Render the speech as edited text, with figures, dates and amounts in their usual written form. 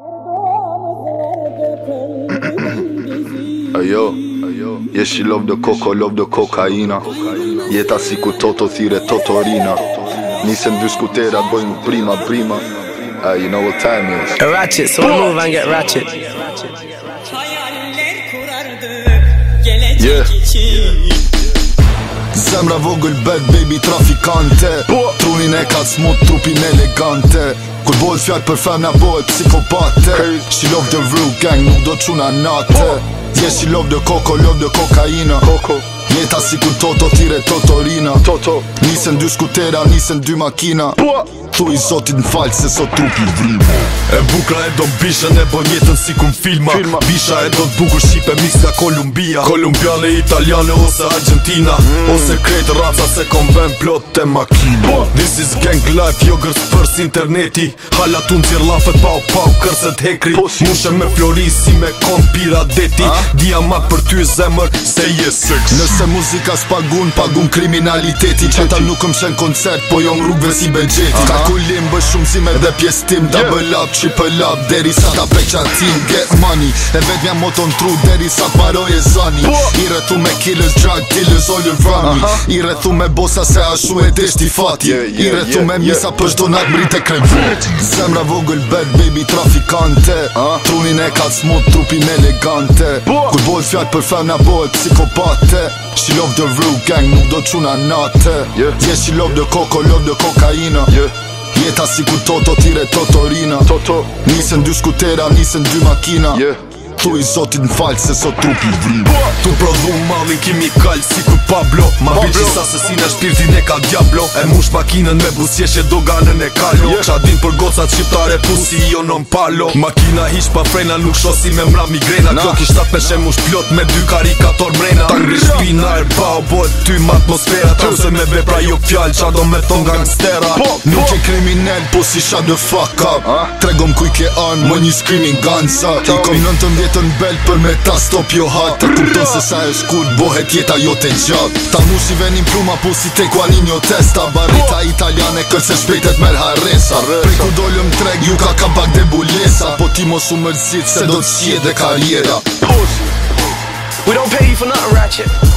Ajo, jesh I love the koko, love the kokaina. Jeta si ku toto thire totorina. Nisem dy skuterat bojnë prima. You know what time is. A ratchet, so we move and get ratchet. Yeah. Zemra vogël bad baby trafikante. Trunin e ka smut, trupin elegante. Kur bojt fjall për femna bojt psikopate. She love the real gang, nuk do t'quna nate. Yeah, she love the koko, love the kokaina. Jeta si kur toto tire totorina. Nisen dy skutera, nisen dy makina. Thu I zotit n'falj se sot trupi vrima. E bukra e do bishën e bën jetën si kum filma. Bisha e do t'bukur shqipe mix nga Kolumbia. Kolumbiane, italiane ose Argentina. Ose krejt raca se konven plot te makina. This is gang life, jogërs përs interneti. Hala tu n'cir lafet pau kërset hekri. Mushe me flori si me kompira deti. Diamat për ty zemër se je sex. Nëse muzika s'pagun, pagun kriminaliteti. Qeta nuk m'shen koncert, po jom rrugve si Begjeti. Kalkulim bë shumë si me dhe pjes tim. Double up, triple up, deri sa ta prek qatim. Get money, e vet mja moton tru deri sa t'maroj e zani. I rrethu me killers, drug dealers, all around me. I rrethu me bosa se ashu e deshti fati. I rrethu me misa për shdo nat mrit e krevot. Zemra vogël bad baby trafikante. Trunin e ka smut, trupin elegante. Kur bojt fjall për femna bojt psikopate. She love the real gang, nuk do t'quna nate. Yeah, she love the koko, love the kokaina. Jeta si ku toto tire totorina. Nisen dy skutera, nisen dy makina. Thu I zotit n'falj se sot trupi vrima. Tu prodhu mallin kimikal si ku Pablo. Ma biqi sa se si në shpirtin e ka Diablo. E mush makinën me busjeshe doganën e kalo. Qa din për gocat shqiptare pusi jo non palo. Makina hiq pa frena nuk shosi me mra migrena. Kjo kishtat peshe mush plot me dy karikator mrena. Ta ngri shpina e bao bojt ty m'atmosfera. Trose me vepra jo fjall qa do me ton gangstera. Nuk e kriminell po si shut the fuck up. Tregom kuj ke an më një screaming gansa. I kom 19 bel për me ta stop jo hat. Ta kupton se sa e shkurt bohet jeta jote gjat. Ta mushi venin pluma po si te kualinjo testa. Barrita italiane kërse shpejtet mer harresa. Prej ku dollëm treg ju ka bak de bulesa. Po ti mos u mërzit se do t'shje dhe karriera. We don't pay you for nothing, ratchet.